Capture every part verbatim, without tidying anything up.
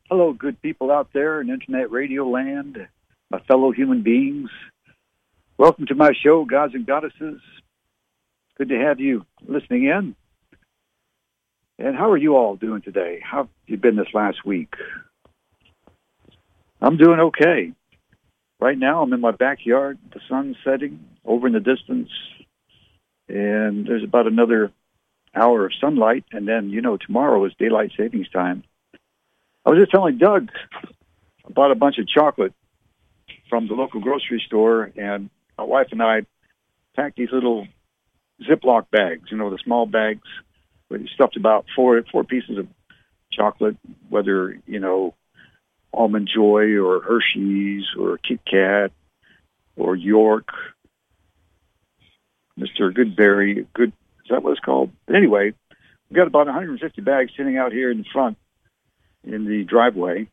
Hello, good people out there in Internet Radio land, my fellow human beings. Welcome to my show, Gods and Goddesses. Good to have you listening in. And how are you all doing today? How have you been this last week? I'm doing okay. Right now, I'm in my backyard. The sun's setting over in the distance. And there's about another hour of sunlight. And then, you know, tomorrow is daylight savings time. I was just telling Doug, I bought a bunch of chocolate from the local grocery store, and my wife and I packed these little Ziploc bags, you know, the small bags, where you stuffed about four four pieces of chocolate, whether, you know, Almond Joy or Hershey's or Kit Kat or York, Mister Goodberry, Good, is that what it's called? But anyway, we've got about one hundred fifty bags sitting out here in front in the driveway,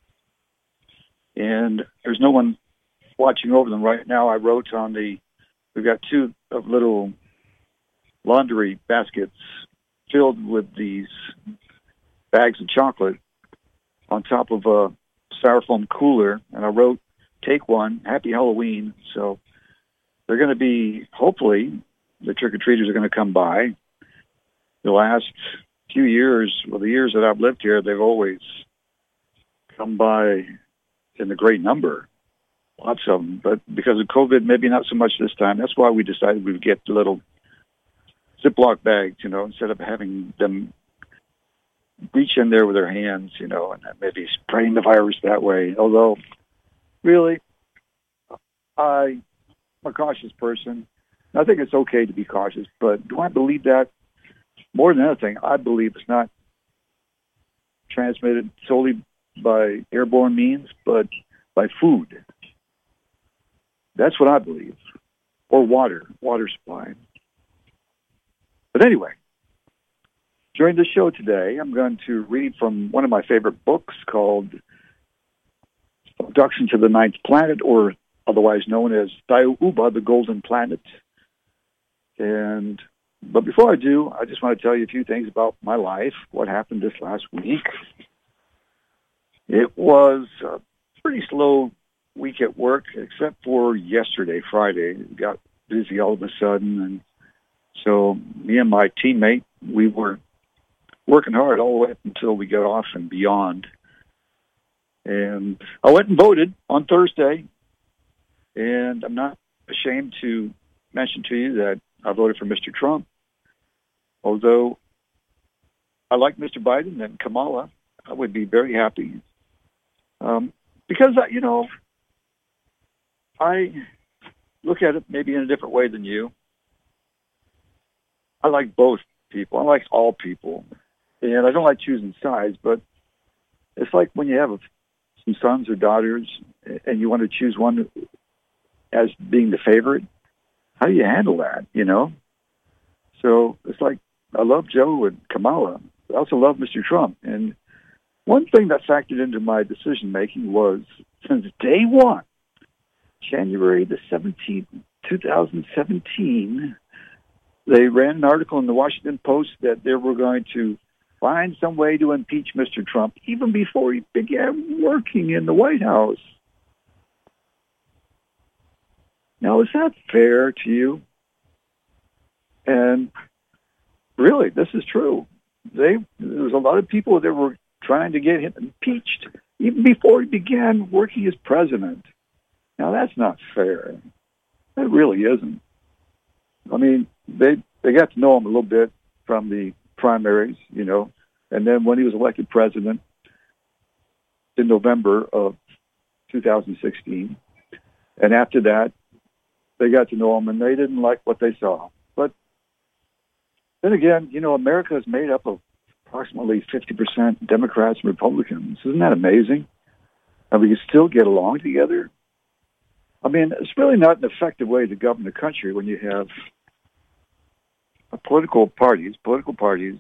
and there's no one watching over them right now. I wrote on the, we've got two of little laundry baskets filled with these bags of chocolate on top of a styrofoam cooler, and I wrote, take one, happy Halloween. So they're going to be, hopefully, the trick-or-treaters are going to come by. The last few years, well, the years that I've lived here, they've always come by in a great number, lots of them. But because of COVID, maybe not so much this time. That's why we decided we'd get the little Ziploc bags, you know, instead of having them reach in there with their hands, you know, and maybe spraying the virus that way. Although, really, I'm a cautious person. I think it's okay to be cautious, but do I believe that? More than anything, I believe it's not transmitted solely by airborne means, but by food. That's what I believe. Or water, water supply. But anyway, during the show today, I'm going to read from one of my favorite books called Abduction to the Ninth Planet, or otherwise known as Daiuba, the Golden Planet. And But before I do, I just want to tell you a few things about my life, what happened this last week. It was a pretty slow week at work, except for yesterday, Friday. It got busy all of a sudden, and so me and my teammate, we were working hard all the way up until we got off and beyond. And I went and voted on Thursday, and I'm not ashamed to mention to you that I voted for Mister Trump. Although I like Mister Biden and Kamala, I would be very happy. Um, because, you know, I look at it maybe in a different way than you. I like both people. I like all people. And I don't like choosing sides, but it's like when you have some sons or daughters and you want to choose one as being the favorite. How do you handle that, you know? So it's like, I love Joe and Kamala. I also love Mister Trump. And one thing that factored into my decision-making was, since day one, January the seventeenth, twenty seventeen, they ran an article in the Washington Post that they were going to find some way to impeach Mister Trump even before he began working in the White House. Now, is that fair to you? And really, this is true. They, there was a lot of people that were trying to get him impeached even before he began working as president. Now, that's not fair. It really isn't. I mean, they they got to know him a little bit from the primaries, you know, and then when he was elected president in November of two thousand sixteen, and after that, they got to know him, and they didn't like what they saw. But then again, you know, America is made up of approximately fifty percent Democrats and Republicans. Isn't that amazing? And we can still get along together. I mean, it's really not an effective way to govern the country when you have political parties, political parties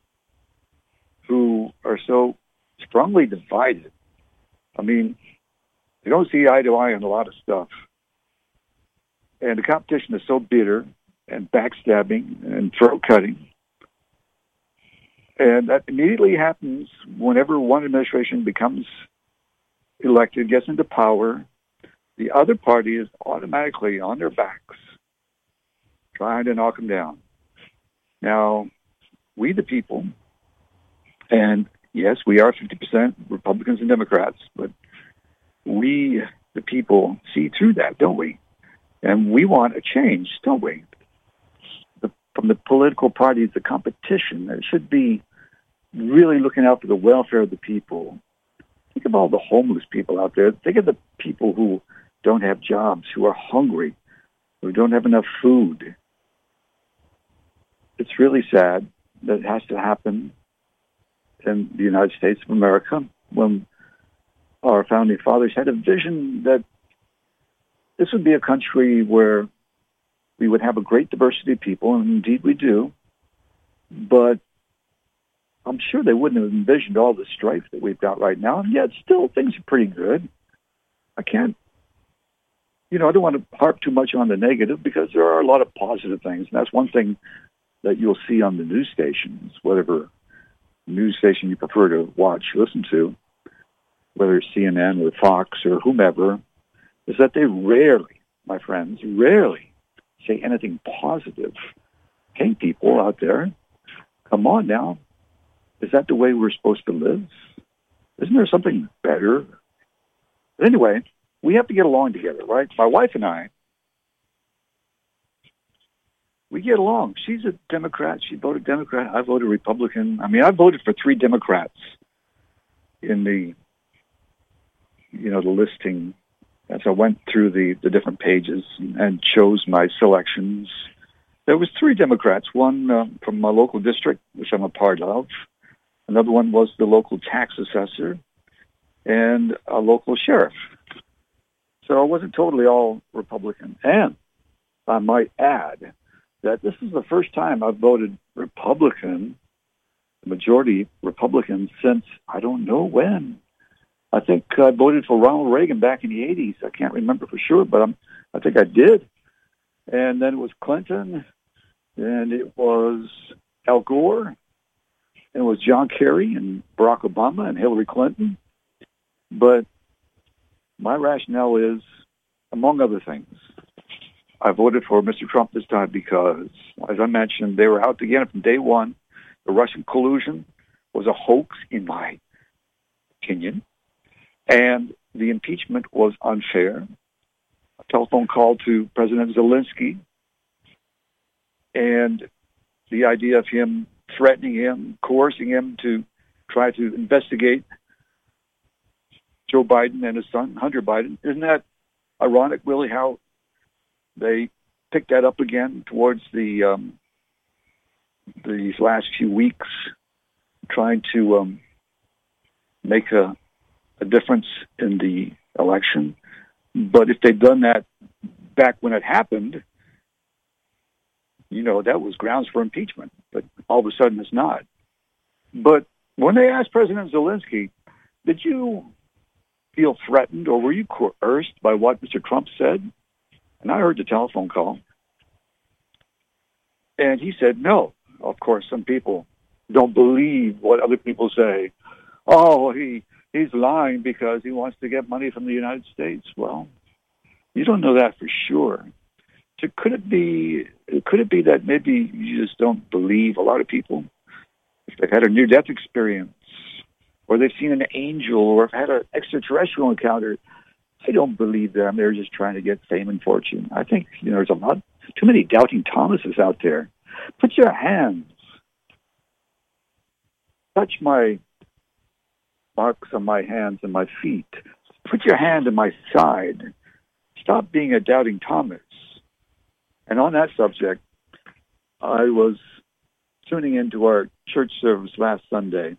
who are so strongly divided. I mean, they don't see eye to eye on a lot of stuff. And the competition is so bitter and backstabbing and throat cutting And that immediately happens whenever one administration becomes elected, gets into power. The other party is automatically on their backs, trying to knock them down. Now, we the people, and yes, we are fifty percent Republicans and Democrats, but we the people see through that, don't we? And we want a change, don't we? The, from the political parties, the competition, there should be really looking out for the welfare of the people. Think of all the homeless people out there. Think of the people who don't have jobs, who are hungry, who don't have enough food. It's really sad that it has to happen in the United States of America when our founding fathers had a vision that this would be a country where we would have a great diversity of people, and indeed we do, but I'm sure they wouldn't have envisioned all the strife that we've got right now, and yet still things are pretty good. I can't, you know, I don't want to harp too much on the negative because there are a lot of positive things, and that's one thing that you'll see on the news stations, whatever news station you prefer to watch, listen to, whether it's C N N or Fox or whomever, is that they rarely, my friends, rarely say anything positive. Hey, people out there, come on now. Is that the way we're supposed to live? Isn't there something better? But anyway, we have to get along together, right? My wife and I, we get along. She's a Democrat. She voted Democrat. I voted Republican. I mean, I voted for three Democrats in the, you know, the listing as I went through the, the different pages and chose my selections. There was three Democrats, one uh, from my local district, which I'm a part of. Another one was the local tax assessor and a local sheriff. So I wasn't totally all Republican. And I might add that this is the first time I've voted Republican, the majority Republican, since I don't know when. I think I voted for Ronald Reagan back in the eighties. I can't remember for sure, but I'm, I think I did. And then it was Clinton, and it was Al Gore, and it was John Kerry and Barack Obama and Hillary Clinton. But my rationale is, among other things, I voted for Mister Trump this time because, as I mentioned, they were out to get it from day one. The Russian collusion was a hoax, in my opinion, and the impeachment was unfair. A telephone call to President Zelensky, and the idea of him threatening him, coercing him to try to investigate Joe Biden and his son, Hunter Biden. Isn't that ironic, really, how they picked that up again towards the um, these last few weeks, trying to um, make a, a difference in the election. But if they'd done that back when it happened, you know, that was grounds for impeachment. But all of a sudden it's not. But when they asked President Zelensky, did you feel threatened or were you coerced by what Mister Trump said? And I heard the telephone call. And he said, no. Of course, some people don't believe what other people say. Oh, he he's lying because he wants to get money from the United States. Well, you don't know that for sure. So could it be, could it be that maybe you just don't believe a lot of people? If they've had a near-death experience, or they've seen an angel, or have had an extraterrestrial encounter, I don't believe them. They're just trying to get fame and fortune. I think, you know, there's a lot, too many doubting Thomases out there. Put your hands, touch my marks on my hands and my feet. Put your hand on my side. Stop being a doubting Thomas. And on that subject, I was tuning into our church service last Sunday,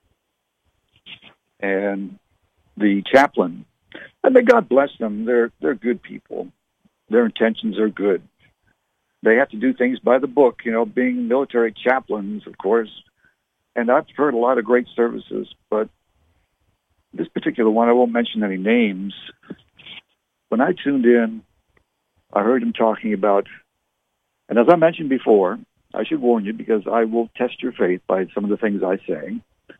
and the chaplain, and may God bless them, they're they're good people. Their intentions are good. They have to do things by the book, you know, being military chaplains, of course. And I've heard a lot of great services, but this particular one, I won't mention any names. When I tuned in, I heard him talking about, and as I mentioned before, I should warn you because I will test your faith by some of the things I say,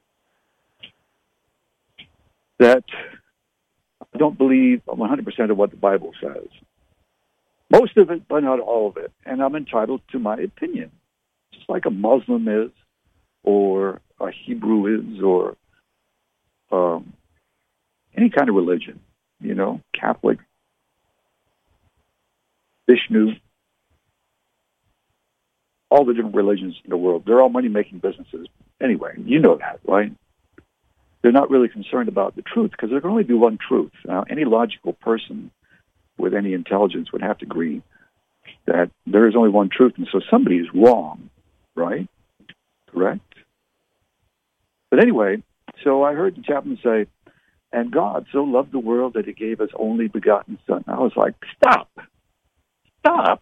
that I don't believe one hundred percent of what the Bible says. Most of it, but not all of it. And I'm entitled to my opinion, just like a Muslim is, or a Hebrew is, or um, any kind of religion, you know, Catholic, Vishnu, all the different religions in the world. They're all money-making businesses. Anyway, you know that, right? They're not really concerned about the truth because there can only be one truth. Now, any logical person with any intelligence would have to agree that there is only one truth, and so somebody is wrong, right? Correct? But anyway, so I heard the chaplain say, and God so loved the world that he gave his only begotten son. I was like, stop. Stop.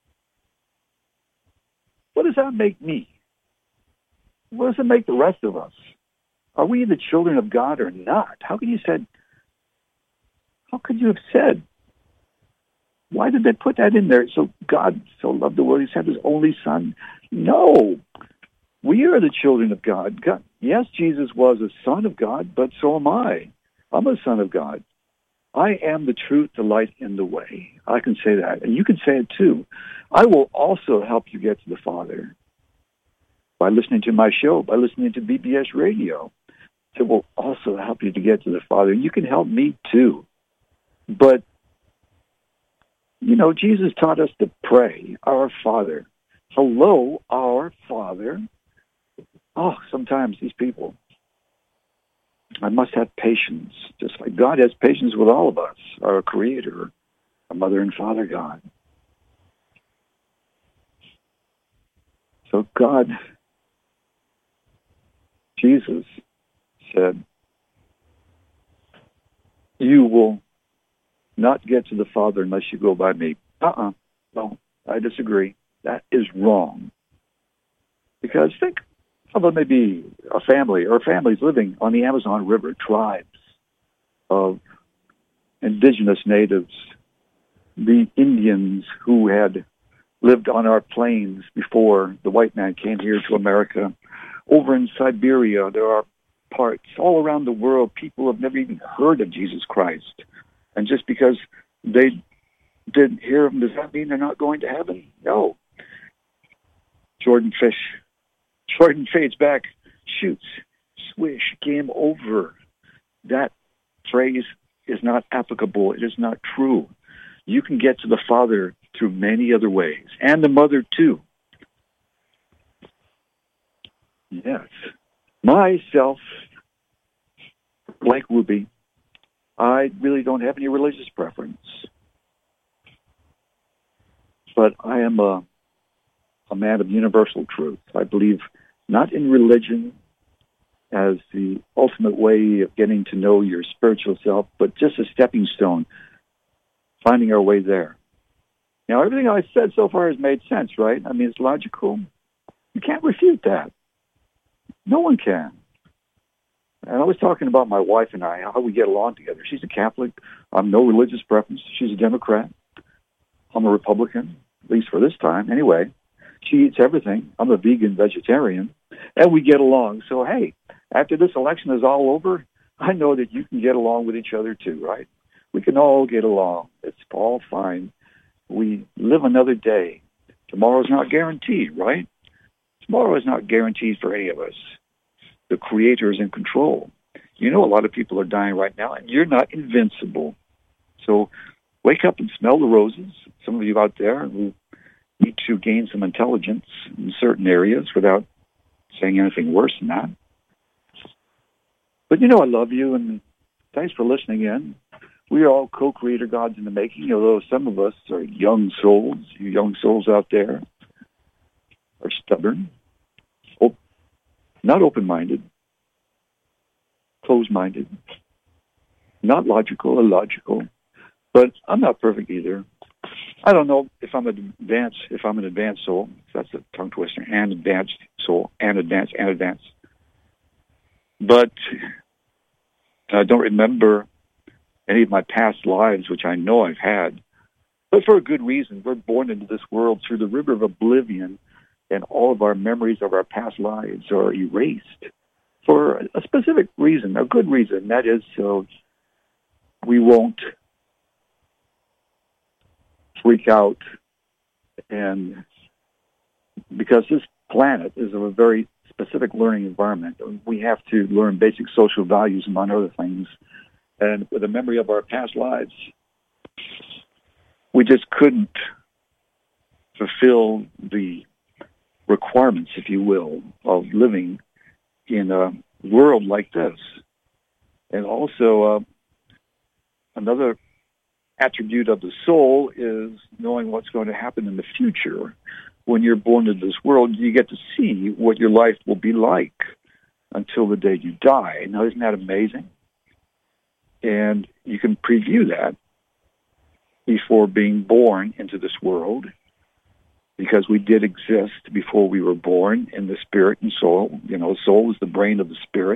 What does that make me? What does it make the rest of us? Are we the children of God or not? How could you said? How could you have said? Why did they put that in there? So God so loved the world, he sent his only son. No, we are the children of God. God. Yes, Jesus was a son of God, but so am I. I'm a son of God. I am the truth, the light, and the way. I can say that, and you can say it too. I will also help you get to the Father by listening to my show, by listening to B B S Radio. It will also help you to get to the Father. You can help me too. But, you know, Jesus taught us to pray, our Father. Hello, our Father. Oh, sometimes these people, I must have patience, just like God has patience with all of us, our Creator, our Mother and Father God. So God, Jesus said, you will not get to the Father unless you go by me. Uh-uh. No, I disagree. That is wrong. Because think of maybe a family or families living on the Amazon River, tribes of indigenous natives, the Indians who had lived on our plains before the white man came here to America. Over in Siberia, there are parts all around the world, people have never even heard of Jesus Christ. And just because they didn't hear him, does that mean they're not going to heaven? No. Jordan Fish. Jordan fades back, shoots, swish, game over. That phrase is not applicable. It is not true. You can get to the Father through many other ways, and the Mother too. Yes. Myself, Blake Ruby, I really don't have any religious preference. But I am a, a man of universal truth. I believe not in religion as the ultimate way of getting to know your spiritual self, but just a stepping stone, finding our way there. Now, everything I've said so far has made sense, right? I mean, it's logical. You can't refute that. No one can. And I was talking about my wife and I, how we get along together. She's a Catholic. I'm no religious preference. She's a Democrat. I'm a Republican, at least for this time. Anyway, she eats everything. I'm a vegan vegetarian. And we get along. So, hey, after this election is all over, I know that you can get along with each other too, right? We can all get along. It's all fine. We live another day. Tomorrow's not guaranteed, right? Tomorrow is not guaranteed for any of us. The Creator is in control. You know, a lot of people are dying right now, and you're not invincible. So wake up and smell the roses. Some of you out there who need to gain some intelligence in certain areas without saying anything worse than that. But you know I love you, and thanks for listening in. We are all co-creator gods in the making, although some of us are young souls. You young souls out there are stubborn, op- not open-minded, closed-minded, not logical, illogical. But I'm not perfect either. I don't know if I'm an advanced, if I'm an advanced soul. That's a tongue twister. And advanced soul, and advanced, and advanced. But I don't remember any of my past lives, which I know I've had. But for a good reason. We're born into this world through the river of oblivion, and all of our memories of our past lives are erased for a specific reason, a good reason. That is so we won't freak out, and because this planet is a very specific learning environment, we have to learn basic social values, among other things. And with the memory of our past lives, we just couldn't fulfill the requirements, if you will, of living in a world like this. And also, uh, another attribute of the soul is knowing what's going to happen in the future. When you're born into this world, you get to see what your life will be like until the day you die. Now, isn't that amazing? And you can preview that before being born into this world, because we did exist before we were born in the spirit and soul. You know, soul is the brain of the spirit.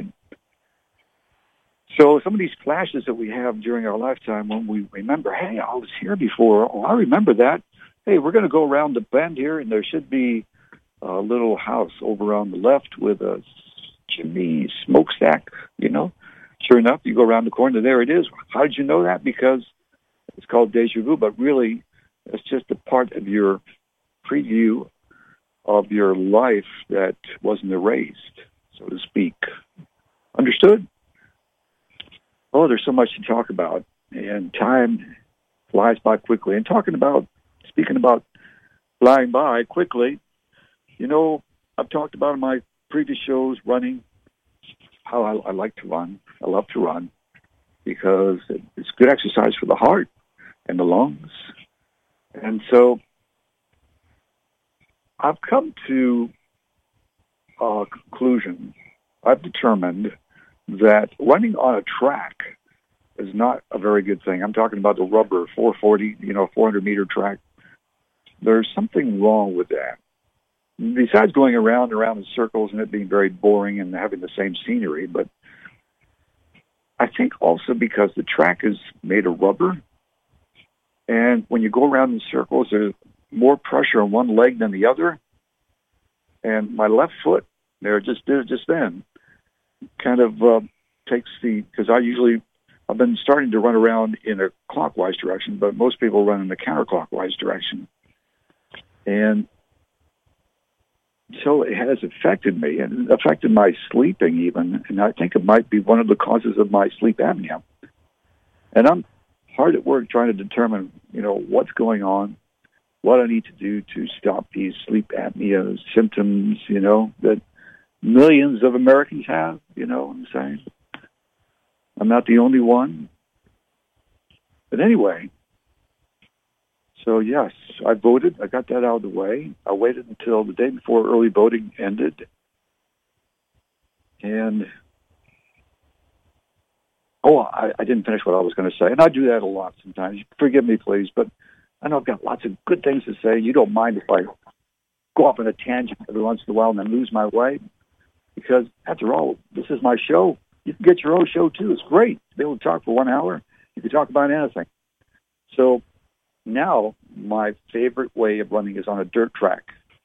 So some of these flashes that we have during our lifetime, when we remember, hey, I was here before. Oh, I remember that. Hey, we're going to go around the bend here, and there should be a little house over on the left with a chimney smokestack, you know. Sure enough, you go around the corner, there it is. How did you know that? Because it's called deja vu, but really it's just a part of your preview of your life that wasn't erased, so to speak. Understood? Oh, there's so much to talk about, and time flies by quickly. And talking about, speaking about flying by quickly, you know, I've talked about in my previous shows running, how I, I like to run. I love to run because it's good exercise for the heart and the lungs. And so I've come to a conclusion. I've determined that running on a track is not a very good thing. I'm talking about the rubber four forty, you know, four hundred meter track. There's something wrong with that. Besides going around and around in circles and it being very boring and having the same scenery, but I think also because the track is made of rubber, and when you go around in circles, there's more pressure on one leg than the other. And my left foot, there just did just then, kind of uh, takes the, because I usually, I've been starting to run around in a clockwise direction, but most people run in the counterclockwise direction. And so it has affected me, and it affected my sleeping even, and I think it might be one of the causes of my sleep apnea. And I'm hard at work trying to determine, you know, what's going on, what I need to do to stop these sleep apnea symptoms, you know, that millions of Americans have, you know what I'm saying? I'm not the only one. But anyway, so yes, I voted. I got that out of the way. I waited until the day before early voting ended. And, oh, I, I didn't finish what I was going to say. And I do that a lot sometimes. Forgive me, please. But I know I've got lots of good things to say. You don't mind if I go off on a tangent every once in a while and then lose my way? Because, after all, this is my show. You can get your own show, too. It's great to be able to talk for one hour. You can talk about anything. So now my favorite way of running is on a dirt track.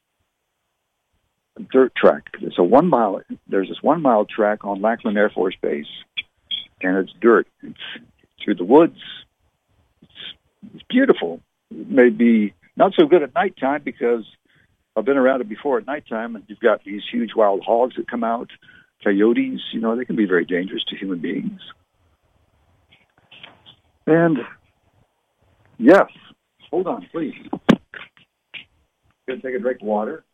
A dirt track. It's a one mile. There's this one mile track on Lackland Air Force Base, and it's dirt. It's through the woods. It's, it's beautiful. It may be not so good at nighttime because I've been around it before at nighttime, and you've got these huge wild hogs that come out, coyotes. You know, they can be very dangerous to human beings. And yes. Hold on, please. Gonna take a drink of water.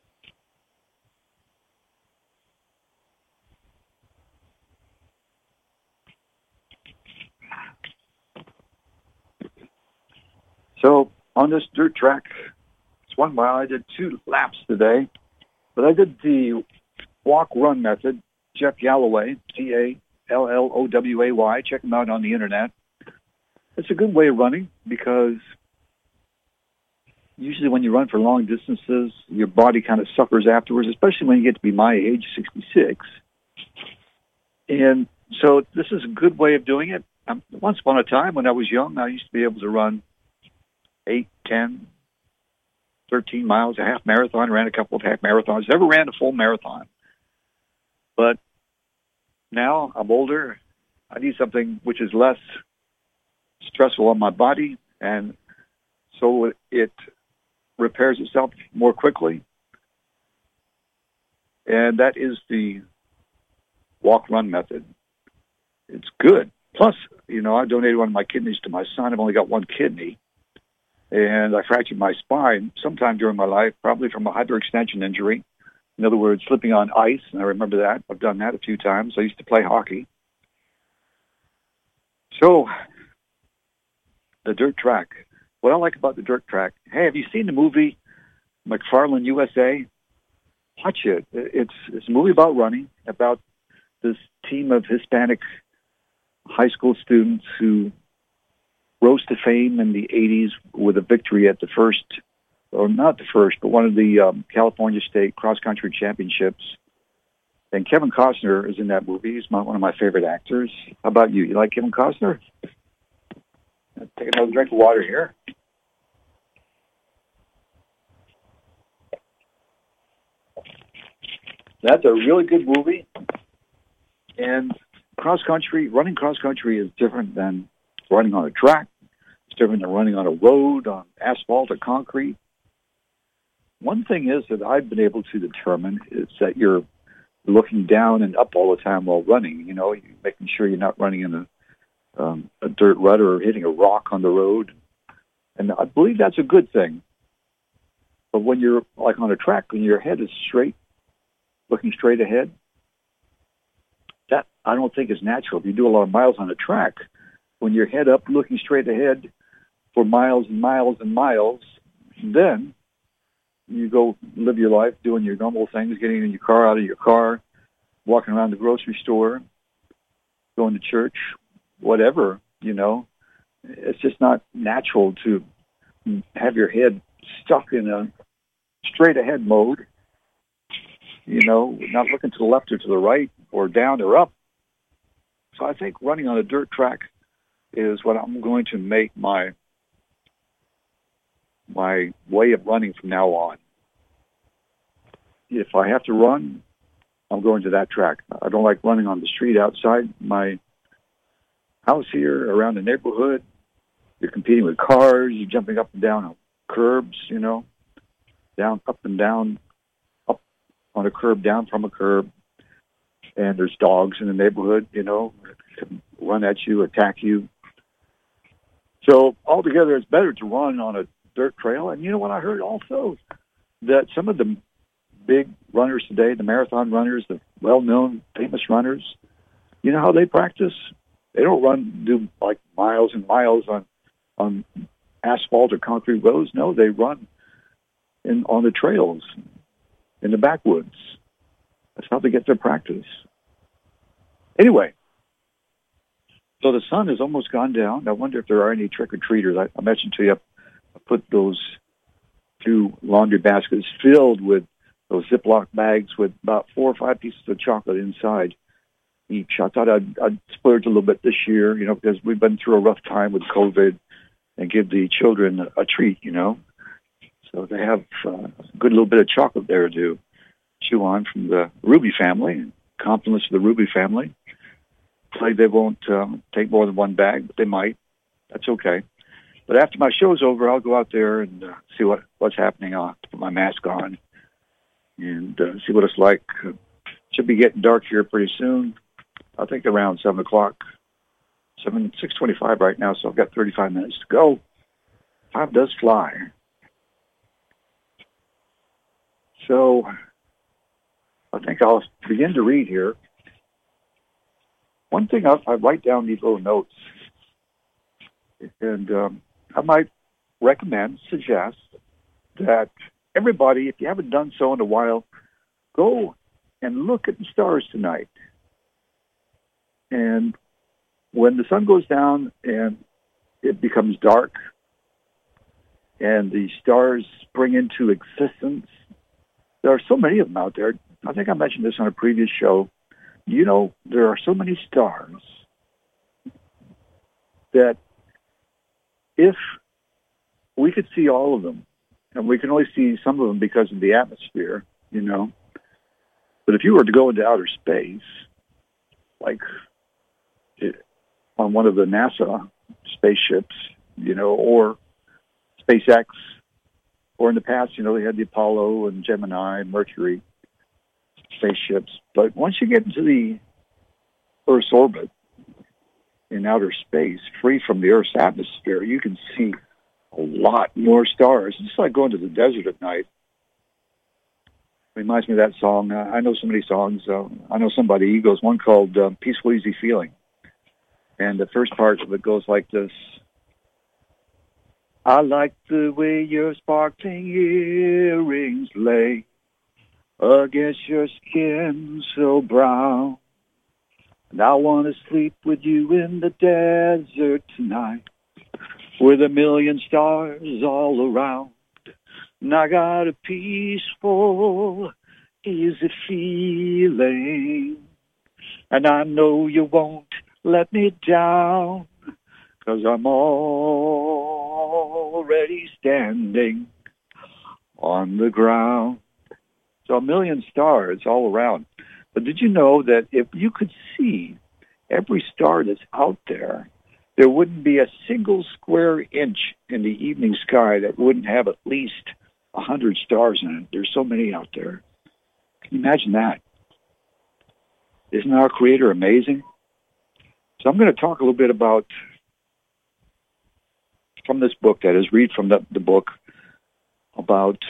So on this dirt track, it's one mile. I did two laps today, but I did the walk-run method. Jeff Galloway, G A L L O W A Y. Check him out on the internet. It's a good way of running because usually when you run for long distances, your body kind of suffers afterwards, especially when you get to be my age, sixty-six. And so this is a good way of doing it. Um, once upon a time when I was young, I used to be able to run eight, ten, thirteen miles, a half marathon, ran a couple of half marathons, never ran a full marathon. But now I'm older. I need something which is less stressful on my body, and so it repairs itself more quickly. And that is the walk-run method. It's good. Plus, you know, I donated one of my kidneys to my son. I've only got one kidney. And I fractured my spine sometime during my life, probably from a hyperextension injury. In other words, slipping on ice, and I remember that. I've done that a few times. I used to play hockey. So, the dirt track. What I like about the dirt track, hey, have you seen the movie McFarland U S A? Watch it. It's, it's a movie about running, about this team of Hispanic high school students who rose to fame in the eighties with a victory at the first, or not the first, but one of the um, California State cross-country championships. And Kevin Costner is in that movie. He's my, one of my favorite actors. How about you? You like Kevin Costner? Let's take another drink of water here. That's a really good movie. And cross-country, running cross-country is different than running on a track. It's different than running on a road, on asphalt or concrete. One thing is that I've been able to determine is that you're looking down and up all the time while running. You know, you're making sure you're not running in a, um, a dirt rut or hitting a rock on the road. And I believe that's a good thing. But when you're like on a track, when your head is straight, looking straight ahead, that I don't think is natural. If you do a lot of miles on a track, when you're head up, looking straight ahead for miles and miles and miles, then you go live your life doing your normal things, getting in your car, out of your car, walking around the grocery store, going to church, whatever, you know. It's just not natural to have your head stuck in a straight ahead mode, you know, not looking to the left or to the right or down or up. So I think running on a dirt track is what I'm going to make my my way of running from now on. If I have to run, I'm going to that track. I don't like running on the street outside my house here, around the neighborhood. You're competing with cars, you're jumping up and down on curbs, you know, down, up and down, up on a curb, down from a curb. And there's dogs in the neighborhood, you know, that can run at you, attack you. So altogether, it's better to run on a dirt trail. And you know what I heard also? That some of the big runners today, the marathon runners, the well-known, famous runners, you know how they practice? They don't run, do like miles and miles on, on asphalt or concrete roads. No, they run in on the trails, in the backwoods. That's how they get their practice. Anyway, so the sun has almost gone down. I wonder if there are any trick-or-treaters. I, I mentioned to you, I put those two laundry baskets filled with those Ziploc bags with about four or five pieces of chocolate inside each. I thought I'd, I'd splurge a little bit this year, you know, because we've been through a rough time with COVID, and give the children a, a treat, you know. So they have uh, a good little bit of chocolate there to chew on from the Ruby family. Compliments to the Ruby family. Play they won't um, take more than one bag, but they might. That's okay. But after my show's over, I'll go out there and uh, see what, what's happening. I'll have to put my mask on and uh, see what it's like. Uh, should be getting dark here pretty soon. I think around seven o'clock. Seven six twenty-five right now, so I've got thirty-five minutes to go. Time does fly. So I think I'll begin to read here. One thing, I, I write down these little notes, and um, I might recommend, suggest that everybody, if you haven't done so in a while, go and look at the stars tonight. And when the sun goes down and it becomes dark and the stars spring into existence, there are so many of them out there. I think I mentioned this on a previous show. You know, there are so many stars that if we could see all of them, and we can only see some of them because of the atmosphere, you know. But if you were to go into outer space, like it, on one of the NASA spaceships, you know, or SpaceX, or in the past, you know, they had the Apollo and Gemini, Mercury spaceships. But once you get into the Earth's orbit in outer space, free from the Earth's atmosphere, you can see a lot more stars. It's just like going to the desert at night. Reminds me of that song. Uh, I know so many songs. Uh, I know some by the Eagles, one called uh, Peaceful Easy Feeling. And the first part of it goes like this. I like the way your sparkling earrings lay against your skin so brown. And I want to sleep with you in the desert tonight with a million stars all around. And I got a peaceful, easy feeling. And I know you won't let me down, 'cause I'm already standing on the ground. So a million stars all around. But did you know that if you could see every star that's out there, there wouldn't be a single square inch in the evening sky that wouldn't have at least a hundred stars in it? There's so many out there. Can you imagine that? Isn't our Creator amazing? So I'm going to talk a little bit about, from this book, that is, read from the, the book about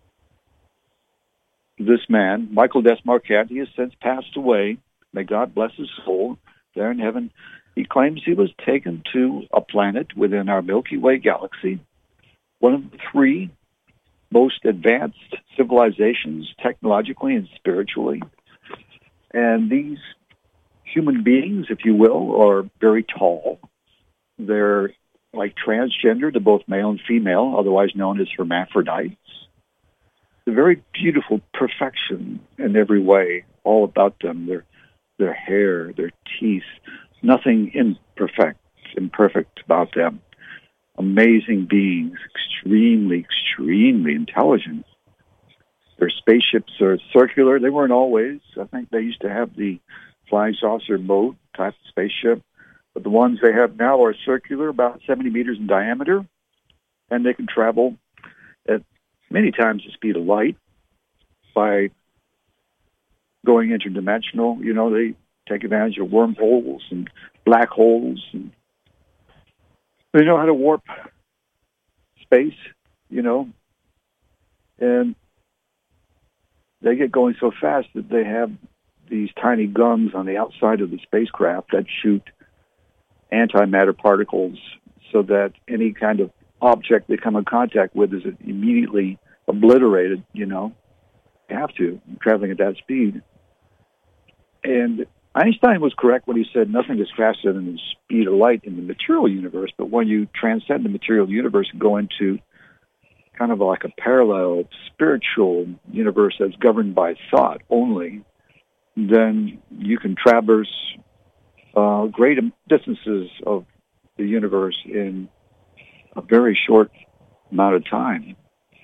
this man, Michael Des Marquette. He has since passed away. May God bless his soul there in heaven. He claims he was taken to a planet within our Milky Way galaxy, one of the three most advanced civilizations technologically and spiritually. And these human beings, if you will, are very tall. They're like transgender to both male and female, otherwise known as hermaphrodites. They're very beautiful perfection in every way, all about them, their their hair, their teeth, nothing imperfect, imperfect about them. Amazing beings, extremely, extremely intelligent. Their spaceships are circular. They weren't always. I think they used to have the flying saucer boat type of spaceship. But the ones they have now are circular, about seventy meters in diameter, and they can travel at many times the speed of light by going interdimensional. You know, they take advantage of wormholes and black holes, and they know how to warp space, you know, and they get going so fast that they have these tiny guns on the outside of the spacecraft that shoot antimatter particles so that any kind of object they come in contact with is immediately obliterated, you know. You have to, traveling at that speed. And Einstein was correct when he said nothing is faster than the speed of light in the material universe, but when you transcend the material universe and go into kind of like a parallel spiritual universe that's governed by thought only, then you can traverse uh, great distances of the universe in a very short amount of time.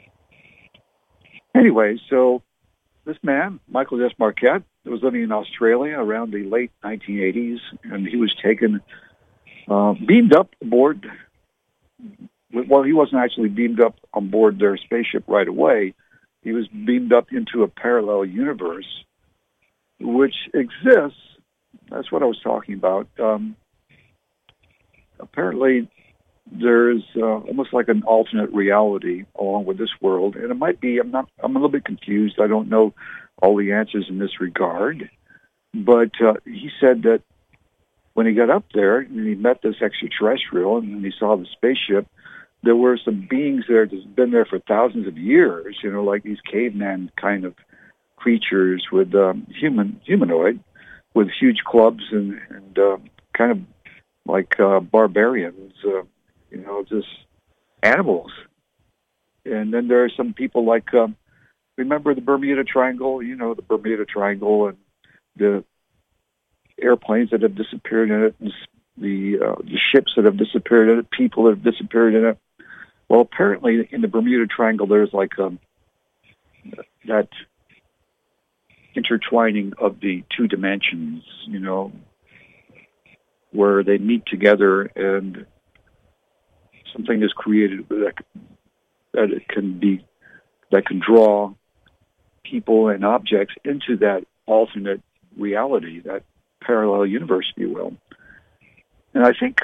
Anyway, so this man, Michael Des Marquette, was living in Australia around the late nineteen eighties, and he was taken, uh, beamed up aboard. Well, he wasn't actually beamed up on board their spaceship right away. He was beamed up into a parallel universe, which exists. That's what I was talking about. Um, apparently, there's uh, almost like an alternate reality along with this world, and it might be. I'm not. I'm a little bit confused. I don't know all the answers in this regard, but uh, he said that when he got up there and he met this extraterrestrial and he saw the spaceship, there were some beings there that's been there for thousands of years. You know, like these caveman kind of creatures with um, human humanoid, with huge clubs and and uh, kind of like uh, barbarians. Uh, you know, just animals. And then there are some people like, um, remember the Bermuda Triangle? You know, the Bermuda Triangle and the airplanes that have disappeared in it, and the, uh, the ships that have disappeared in it, people that have disappeared in it. Well, apparently in the Bermuda Triangle, there's like um, that intertwining of the two dimensions, you know, where they meet together and something is created that, that it can be, that can draw people and objects into that alternate reality, that parallel universe, if you will. And I think,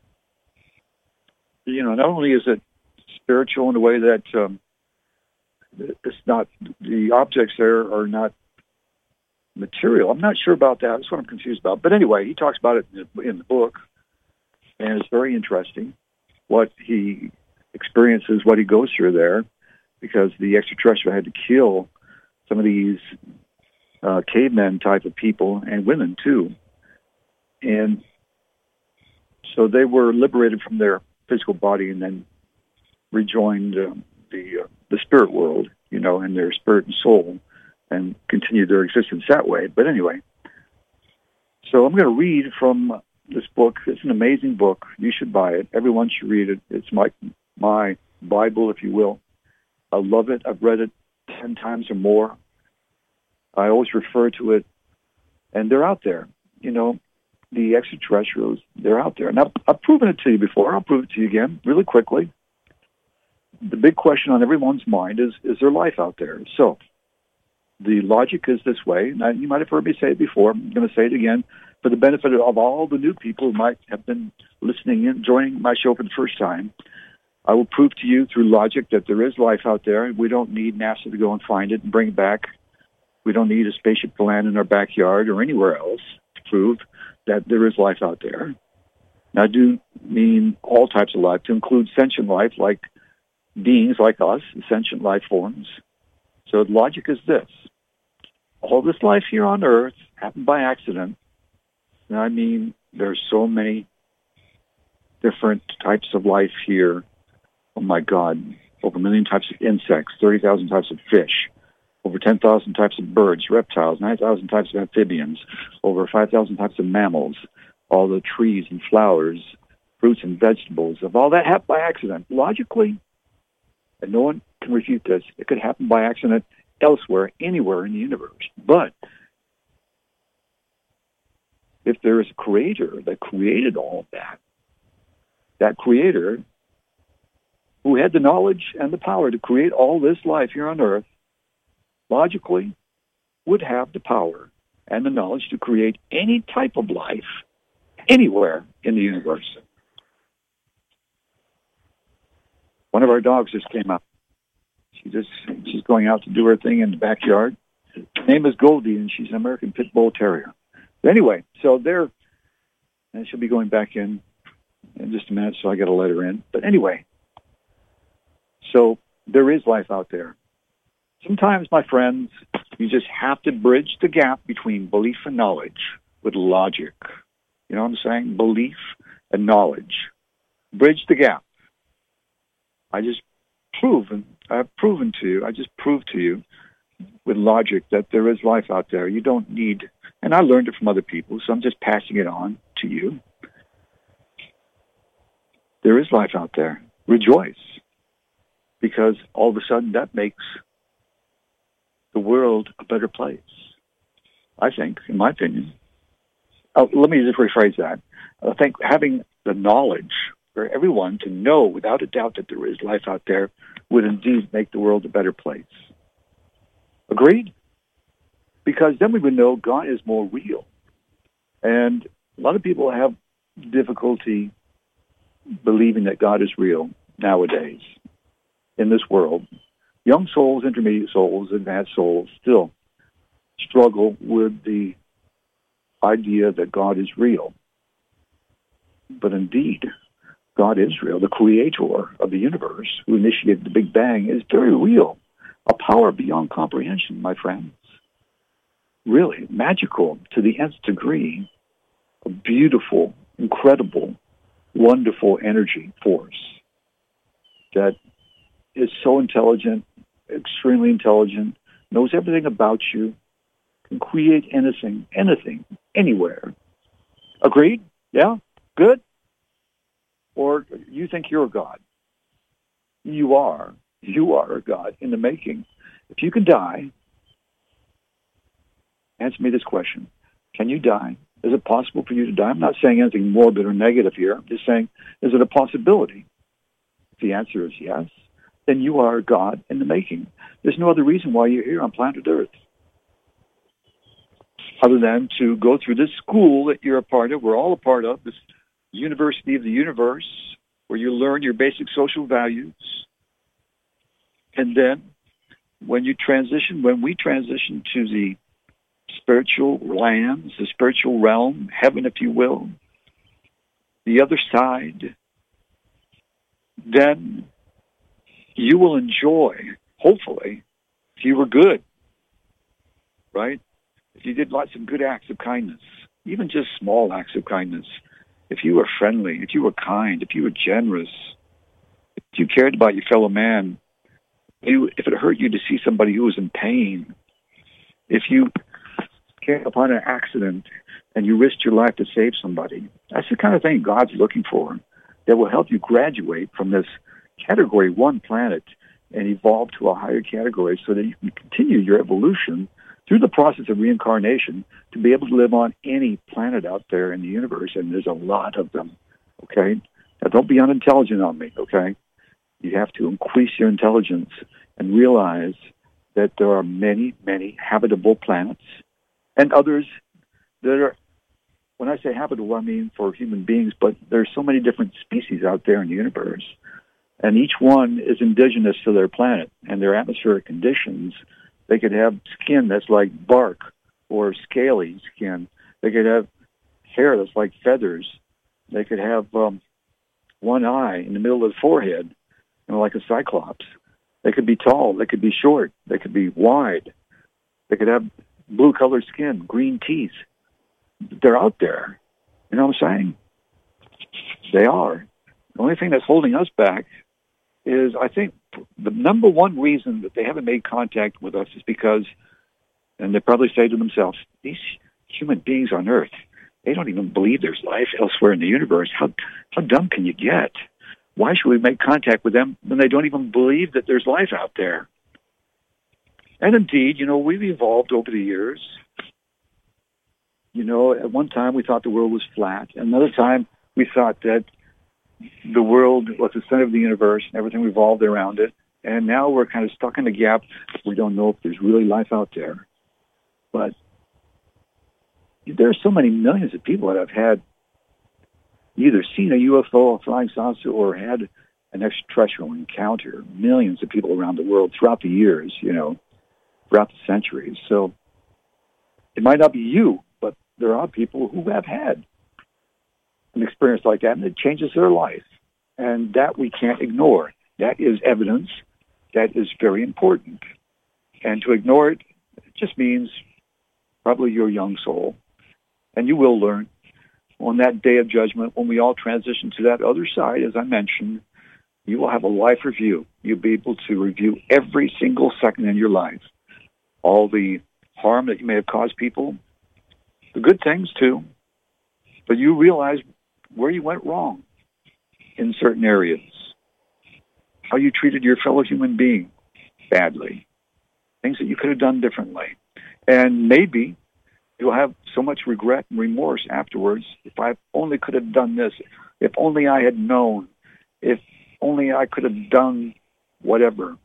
you know, not only is it spiritual in the way that um, it's not, the objects there are not material. I'm not sure about that. That's what I'm confused about. But anyway, he talks about it in the, in the book, and it's very interesting what he experiences, what he goes through there, because the extraterrestrial had to kill some of these uh, cavemen type of people and women too. And so they were liberated from their physical body and then rejoined um, the uh, the spirit world, you know, and their spirit and soul, and continued their existence that way. But anyway, so I'm going to read from this book. It's an amazing book. You should buy it. Everyone should read it. It's my my Bible, if you will. I love it. I've read it ten times or more. I always refer to it, and they're out there. You know, the extraterrestrials, they're out there. And I've, I've proven it to you before. I'll prove it to you again really quickly. The big question on everyone's mind is, is there life out there? So the logic is this way. Now, you might have heard me say it before. I'm going to say it again for the benefit of all the new people who might have been listening in, joining my show for the first time. I will prove to you through logic that there is life out there. We don't need NASA to go and find it and bring it back. We don't need a spaceship to land in our backyard or anywhere else to prove that there is life out there. Now, I do mean all types of life, to include sentient life, like beings like us, sentient life forms. So the logic is this. All this life here on Earth happened by accident. And I mean, there's so many different types of life here. Oh, my God. Over a million types of insects, thirty thousand types of fish, over ten thousand types of birds, reptiles, nine thousand types of amphibians, over five thousand types of mammals, all the trees and flowers, fruits and vegetables. If all that happened by accident, logically, and no one can refute this, it could happen by accident elsewhere, anywhere in the universe. But if there is a creator that created all of that, that creator who had the knowledge and the power to create all this life here on Earth, logically would have the power and the knowledge to create any type of life anywhere in the universe. One of our dogs just came out. She just she's going out to do her thing in the backyard. Her name is Goldie, and she's an American Pit Bull Terrier. But anyway, so there, and she'll be going back in in just a minute, so I got to let her in. But anyway, so there is life out there. Sometimes, my friends, you just have to bridge the gap between belief and knowledge with logic. You know what I'm saying? Belief and knowledge. Bridge the gap. I just proven, I've proven to you, I just proved to you with logic that there is life out there. You don't need, and I learned it from other people, so I'm just passing it on to you. There is life out there. Rejoice. Because all of a sudden that makes the world a better place, I think, in my opinion. Uh, let me just rephrase that. I think having the knowledge for everyone to know without a doubt that there is life out there would indeed make the world a better place. Agreed? Because then we would know God is more real. And a lot of people have difficulty believing that God is real nowadays in this world. Young souls, intermediate souls, advanced souls still struggle with the idea that God is real. But indeed, God is real. The creator of the universe, who initiated the Big Bang, is very real. A power beyond comprehension, my friends. Really magical to the nth degree. A beautiful, incredible, wonderful energy force that is so intelligent, extremely intelligent, knows everything about you, can create anything, anything, anywhere. Agreed? Yeah? Good? Or you think you're a God? you are. You are a God in the making. If you could die, answer me this question. Can you die? Is it possible for you to die? I'm not saying anything morbid or negative here. I'm just saying, is it a possibility? If the answer is yes, then you are God in the making. There's no other reason why you're here on planet Earth other than to go through this school that you're a part of, we're all a part of, this university of the universe, where you learn your basic social values. And then when you transition, when we transition to the spiritual lands, the spiritual realm, heaven, if you will, the other side, then you will enjoy, hopefully, if you were good, right? If you did lots of good acts of kindness, even just small acts of kindness, if you were friendly, if you were kind, if you were generous, if you cared about your fellow man, you, if it hurt you to see somebody who was in pain, if you came upon an accident and you risked your life to save somebody, that's the kind of thing God's looking for that will help you graduate from this category one planet and evolve to a higher category so that you can continue your evolution through the process of reincarnation to be able to live on any planet out there in the universe, and there's a lot of them, okay? Now, don't be unintelligent on me, okay? You have to increase your intelligence and realize that there are many, many habitable planets and others that are, when I say habitable, I mean for human beings, but there's so many different species out there in the universe, and each one is indigenous to their planet and their atmospheric conditions. They could have skin that's like bark or scaly skin. They could have hair that's like feathers. They could have um, one eye in the middle of the forehead, you know, like a cyclops. They could be tall. They could be short. They could be wide. They could have blue-colored skin, green teeth. They're out there. You know what I'm saying? They are. The only thing that's holding us back is, I think, the number one reason that they haven't made contact with us is because, and they probably say to themselves, these human beings on Earth, they don't even believe there's life elsewhere in the universe. How how dumb can you get? Why should we make contact with them when they don't even believe that there's life out there? And indeed, you know, we've evolved over the years. You know, at one time we thought the world was flat. Another time we thought that the world was the center of the universe and everything revolved around it. And now we're kind of stuck in a gap. We don't know if there's really life out there. But there are so many millions of people that have had either seen a U F O, a flying saucer, or had an extraterrestrial encounter. Millions of people around the world throughout the years, you know, throughout the centuries. So it might not be you, but there are people who have had an experience like that, and it changes their life. And that we can't ignore. That is evidence. That is very important. And to ignore it, it just means probably you're a young soul. And you will learn on that day of judgment, when we all transition to that other side, as I mentioned, you will have a life review. You'll be able to review every single second in your life. All the harm that you may have caused people, the good things too. But you realize where you went wrong in certain areas, how you treated your fellow human being badly, things that you could have done differently. And maybe you'll have so much regret and remorse afterwards. If I only could have done this, if only I had known, if only I could have done whatever.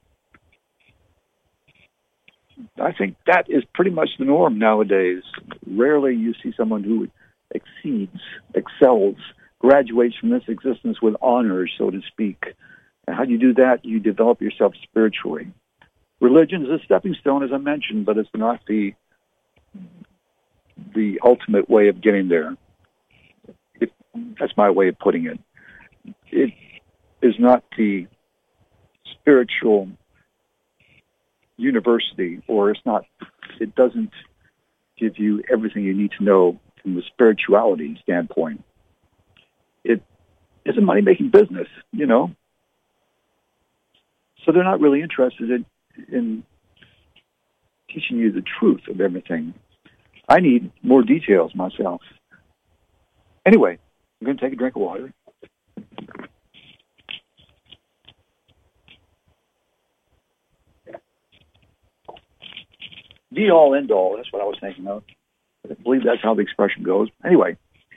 I think that is pretty much the norm nowadays. Rarely you see someone who exceeds, excels, graduates from this existence with honors, so to speak. And how do you do that? You develop yourself spiritually. Religion is a stepping stone, as I mentioned, but it's not the the ultimate way of getting there. It, that's my way of putting it. It is not the spiritual university, or it's not, it doesn't give you everything you need to know from the spirituality standpoint. It is a money-making business, you know. So they're not really interested in, in teaching you the truth of everything. I need more details myself. Anyway, I'm going to take a drink of water. be all end all. That's what I was thinking of. I believe that's how the expression goes. Anyway,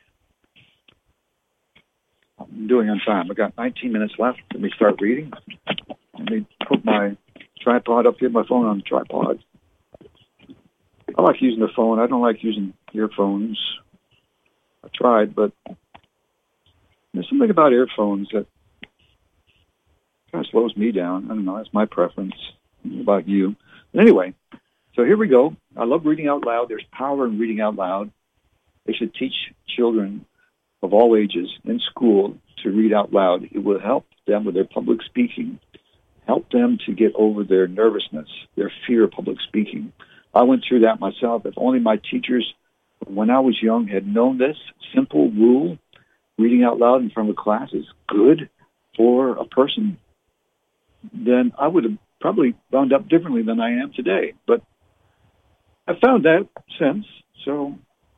I'm doing on time. I've got nineteen minutes left. Let me start reading. Let me put my tripod up here, my phone on the tripod. I like using the phone. I don't like using earphones. I tried, but there's something about earphones that kind of slows me down. I don't know. That's my preference. I don't know about you. But anyway, so here we go. I love reading out loud. There's power in reading out loud. They should teach children of all ages in school to read out loud. It will help them with their public speaking, help them to get over their nervousness, their fear of public speaking. I went through that myself. If only my teachers, when I was young, had known this simple rule, reading out loud in front of a class is good for a person, then I would have probably wound up differently than I am today. But I found that since, so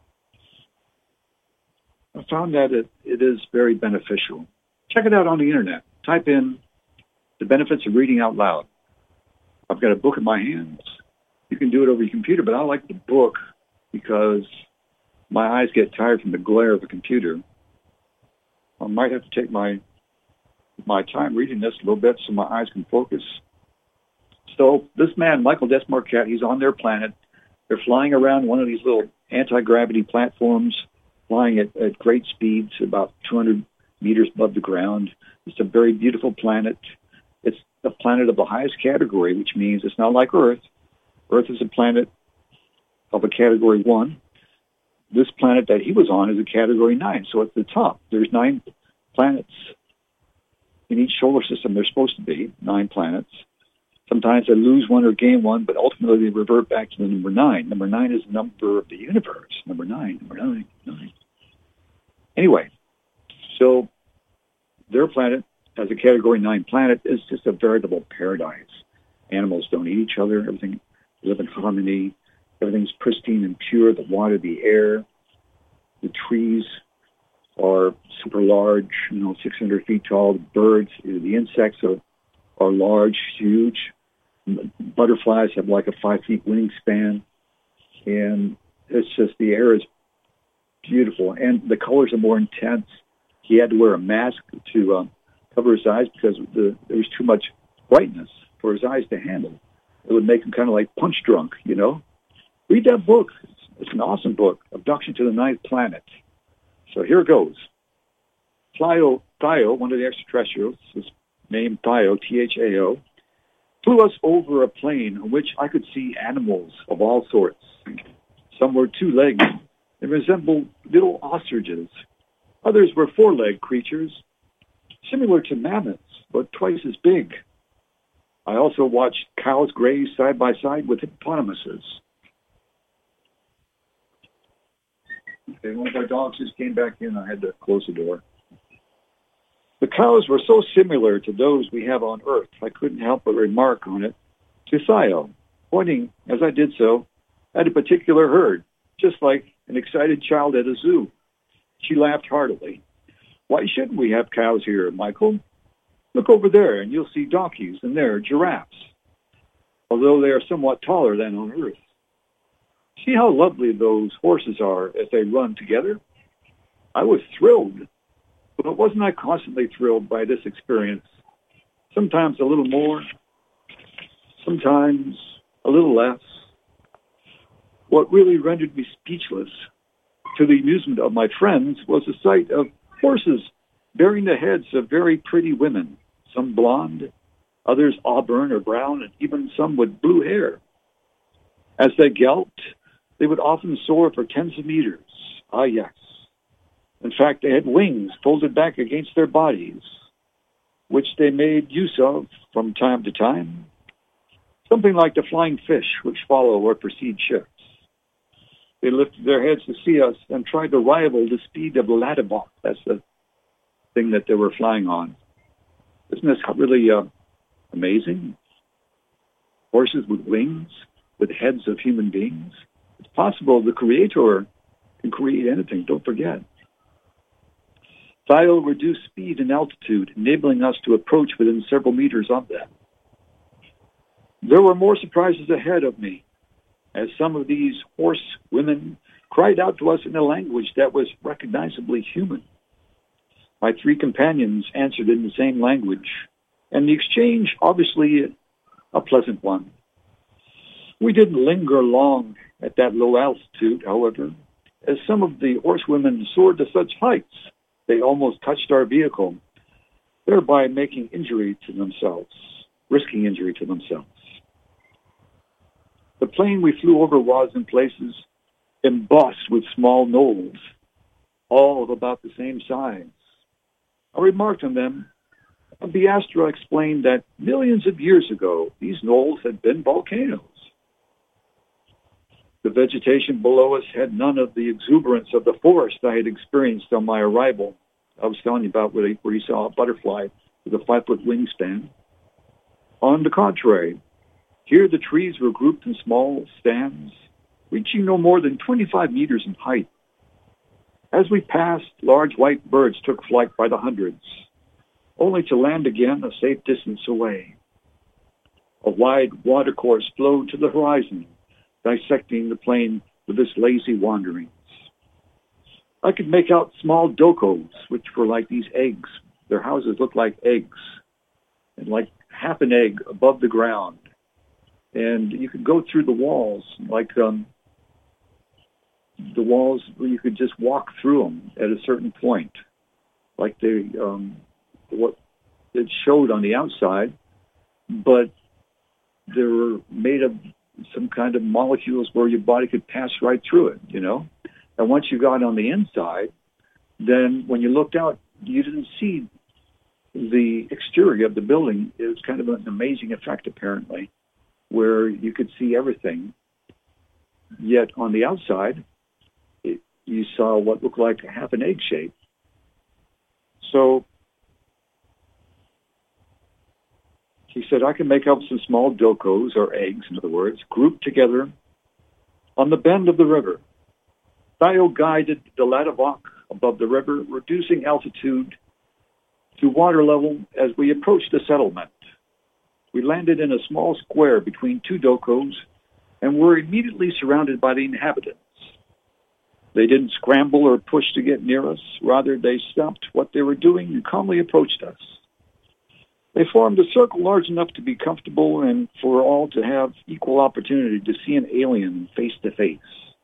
I found that it, it is very beneficial. Check it out on the internet. Type in the benefits of reading out loud. I've got a book in my hands. You can do it over your computer, but I like the book because my eyes get tired from the glare of the computer. I might have to take my my time reading this a little bit so my eyes can focus. So this man, Michael Desmarquette, he's on their planet. They're flying around one of these little anti-gravity platforms, flying at, at great speeds, about two hundred meters above the ground. It's a very beautiful planet. It's a planet of the highest category, which means it's not like Earth. Earth is a planet of a category one. This planet that he was on is a category nine, so at the top. There's nine planets in each solar system. There's supposed to be nine planets. Sometimes they lose one or gain one, but ultimately they revert back to the number nine. Number nine is the number of the universe. Number nine, number nine, nine. Anyway, so their planet, as a category nine planet, is just a veritable paradise. Animals don't eat each other. Everything live in harmony. Everything's pristine and pure. The water, the air, the trees are super large, you know, six hundred feet tall. The birds, the insects are, are large, huge. Butterflies have like a five feet wingspan. And it's just, the air is beautiful. And the colors are more intense. He had to wear a mask to um, cover his eyes because the, there was too much brightness for his eyes to handle. It would make him kind of like punch drunk, you know. Read that book. It's, it's an awesome book, Abduction to the Ninth Planet. So here it goes. Thio, Thio, one of the extraterrestrials, is named Thio, T H A O, flew us over a plane on which I could see animals of all sorts. Some were two-legged and resembled little ostriches. Others were four-legged creatures, similar to mammoths, but twice as big. I also watched cows graze side by side with hippopotamuses. Okay, one of our dogs just came back in. I had to close the door. The cows were so similar to those we have on Earth, I couldn't help but remark on it to Thio, pointing, as I did so, at a particular herd, just like an excited child at a zoo. She laughed heartily. Why shouldn't we have cows here, Michael? Look over there, and you'll see donkeys, and there are giraffes, although they are somewhat taller than on Earth. See how lovely those horses are as they run together? I was thrilled, but wasn't I constantly thrilled by this experience? Sometimes a little more, sometimes a little less. What really rendered me speechless, to the amusement of my friends, was the sight of horses bearing the heads of very pretty women, some blonde, others auburn or brown, and even some with blue hair. As they galloped, they would often soar for tens of meters. Ah, yes. In fact, they had wings folded back against their bodies, which they made use of from time to time, something like the flying fish which follow or precede ships. They lifted their heads to see us and tried to rival the speed of the Ladybot. That's the thing that they were flying on. Isn't this really uh, amazing? Horses with wings, with heads of human beings. It's possible the Creator can create anything, don't forget. Thio reduced speed and altitude, enabling us to approach within several meters of them. There were more surprises ahead of me, as some of these horse women cried out to us in a language that was recognizably human. My three companions answered in the same language, and the exchange obviously a pleasant one. We didn't linger long at that low altitude, however, as some of the horsewomen soared to such heights they almost touched our vehicle, thereby making injury to themselves, risking injury to themselves. The plane we flew over was, in places, embossed with small knolls, all of about the same size. I remarked on them. Biastra explained that millions of years ago, these knolls had been volcanoes. The vegetation below us had none of the exuberance of the forest I had experienced on my arrival. I was telling you about where, where you saw a butterfly with a five-foot wingspan. On the contrary, here the trees were grouped in small stands, reaching no more than twenty-five meters in height. As we passed, large white birds took flight by the hundreds, only to land again a safe distance away. A wide watercourse flowed to the horizon, dissecting the plain with its lazy wanderings. I could make out small dokos, which were like these eggs. Their houses looked like eggs, and like half an egg above the ground. And you could go through the walls, like um, the walls where you could just walk through them at a certain point, like they um, what it showed on the outside, but they were made of some kind of molecules where your body could pass right through it, you know? And once you got on the inside, then when you looked out, you didn't see the exterior of the building. It was kind of an amazing effect, apparently, where you could see everything. Yet on the outside, it, you saw what looked like a half an egg shape. So he said, I can make up some small dokos, or eggs, in other words, grouped together on the bend of the river. Thayo guided the Ladavok above the river, reducing altitude to water level as we approached the settlement. We landed in a small square between two dokos and were immediately surrounded by the inhabitants. They didn't scramble or push to get near us. Rather, they stopped what they were doing and calmly approached us. They formed a circle large enough to be comfortable and for all to have equal opportunity to see an alien face to face.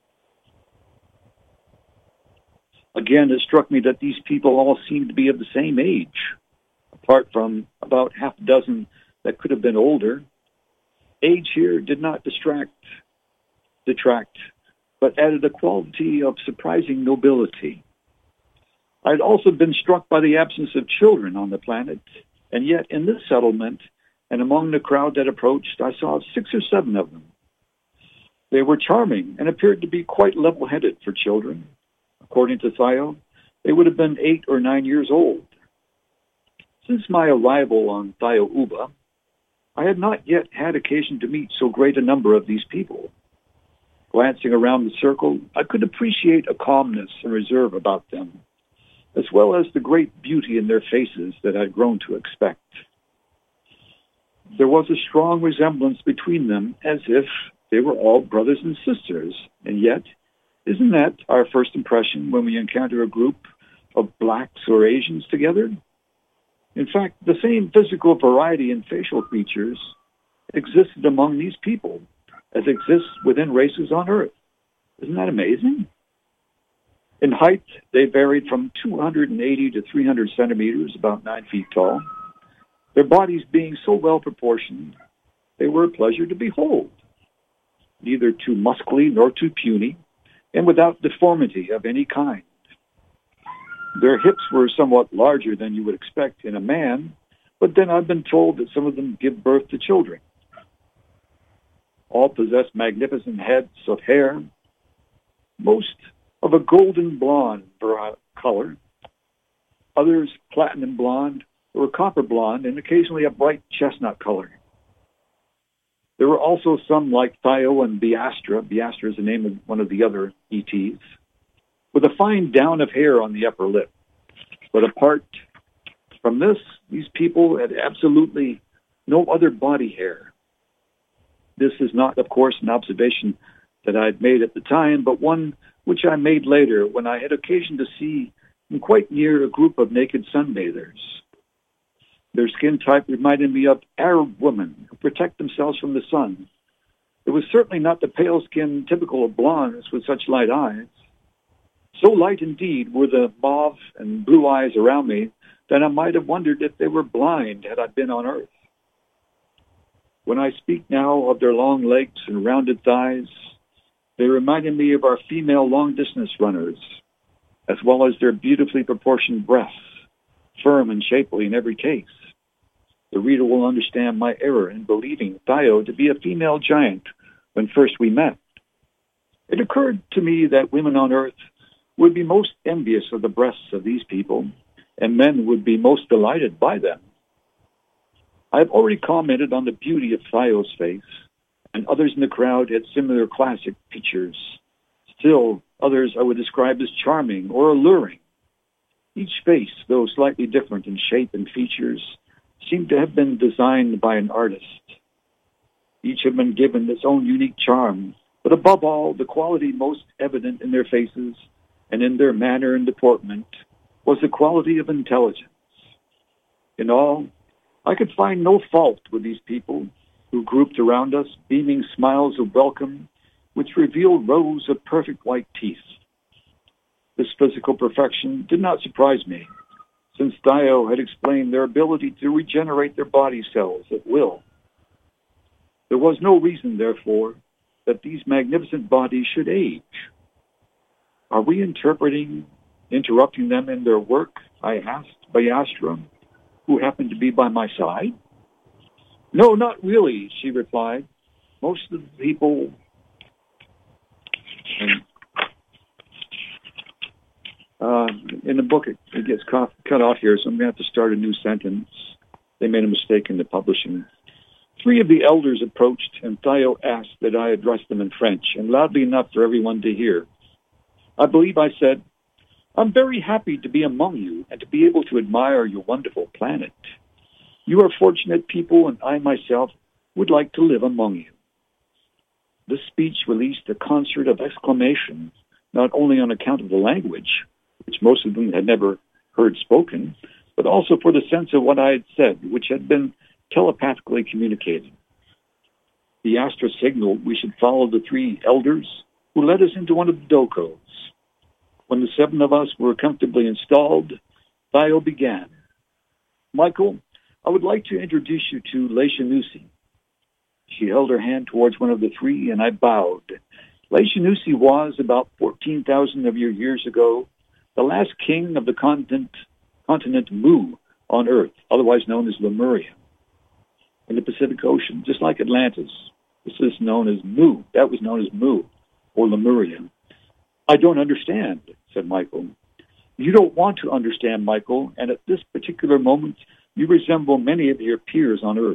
Again, it struck me that these people all seemed to be of the same age, apart from about half a dozen that could have been older. Age here did not distract, detract, but added a quality of surprising nobility. I had also been struck by the absence of children on the planet, and yet in this settlement, and among the crowd that approached, I saw six or seven of them. They were charming and appeared to be quite level-headed for children. According to Thayo, they would have been eight or nine years old. Since my arrival on Thayo Uba, I had not yet had occasion to meet so great a number of these people. Glancing around the circle, I could appreciate a calmness and reserve about them, as well as the great beauty in their faces that I'd grown to expect. There was a strong resemblance between them, as if they were all brothers and sisters, and yet, isn't that our first impression when we encounter a group of blacks or Asians together? In fact, the same physical variety in facial features existed among these people as exists within races on Earth. Isn't that amazing? In height, they varied from two hundred eighty to three hundred centimeters, about nine feet tall. Their bodies being so well proportioned, they were a pleasure to behold. Neither too muscly nor too puny, and without deformity of any kind. Their hips were somewhat larger than you would expect in a man, but then I've been told that some of them give birth to children. All possess magnificent heads of hair, most of a golden blonde color, others platinum blonde or copper blonde, and occasionally a bright chestnut color. There were also some like Thayo and Biastra. Biastra is the name of one of the other E Ts, with a fine down of hair on the upper lip. But apart from this, these people had absolutely no other body hair. This is not, of course, an observation that I'd made at the time, but one which I made later when I had occasion to see quite near a group of naked sunbathers. Their skin type reminded me of Arab women who protect themselves from the sun. It was certainly not the pale skin typical of blondes with such light eyes. So light indeed were the mauve and blue eyes around me that I might have wondered if they were blind had I been on Earth. When I speak now of their long legs and rounded thighs, they reminded me of our female long-distance runners, as well as their beautifully proportioned breasts, firm and shapely in every case. The reader will understand my error in believing Thayo to be a female giant when first we met. It occurred to me that women on Earth would be most envious of the breasts of these people, and men would be most delighted by them. I have already commented on the beauty of Thayo's face, and others in the crowd had similar classic features. Still, others I would describe as charming or alluring. Each face, though slightly different in shape and features, seemed to have been designed by an artist. Each had been given its own unique charm, but above all, the quality most evident in their faces and in their manner and deportment was the quality of intelligence. In all, I could find no fault with these people who grouped around us, beaming smiles of welcome, which revealed rows of perfect white teeth. This physical perfection did not surprise me, since Thayo had explained their ability to regenerate their body cells at will. There was no reason, therefore, that these magnificent bodies should age. Are we interpreting, interrupting them in their work? I asked Bayastra, who happened to be by my side. No, not really, she replied. Most of the people... Uh, in the book, it, it gets cut, cut off here, so I'm going to have to start a new sentence. They made a mistake in the publishing. Three of the elders approached, and Thayo asked that I address them in French, and loudly enough for everyone to hear. I believe I said, I'm very happy to be among you and to be able to admire your wonderful planet. You are fortunate people, and I myself would like to live among you. This speech released a concert of exclamations, not only on account of the language, which most of them had never heard spoken, but also for the sense of what I had said, which had been telepathically communicated. The Astra signaled we should follow the three elders who led us into one of the dokos. When the seven of us were comfortably installed, Thayo began. Michael, I would like to introduce you to Leishanusi. She held her hand towards one of the three, and I bowed. Leishanusi was, about fourteen thousand of your years ago, the last king of the continent, continent Mu on Earth, otherwise known as Lemuria, in the Pacific Ocean, just like Atlantis. This is known as Mu. That was known as Mu, or Lemuria. I don't understand, said Michael. You don't want to understand, Michael, and at this particular moment, you resemble many of your peers on Earth.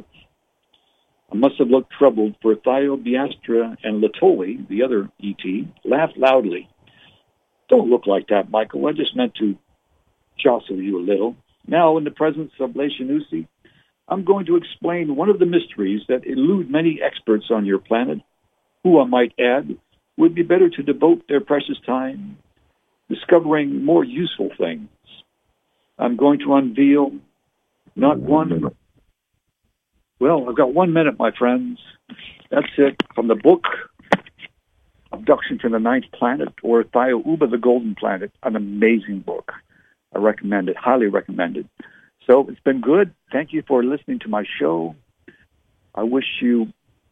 I must have looked troubled, for Thayo, Bayastra, and Latoli, the other E T, laughed loudly. Don't look like that, Michael. I just meant to jostle you a little. Now, in the presence of Leishanusi, I'm going to explain one of the mysteries that elude many experts on your planet, who, I might add, would be better to devote their precious time discovering more useful things. I'm going to unveil not one... Well, I've got one minute, my friends. That's it. From the book, Abduction to the Ninth Planet, or Thayo Uba, the Golden Planet, an amazing book. I recommend it, highly recommend it. So it's been good. Thank you for listening to my show. I wish you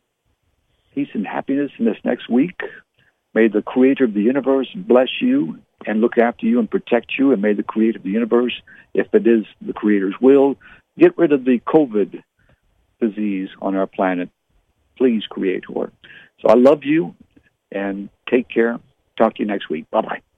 peace and happiness in this next week. May the creator of the universe bless you and look after you and protect you, and may the creator of the universe, if it is the creator's will, get rid of the COVID disease on our planet. Please, creator. So I love you, and take care. Talk to you next week. Bye-bye.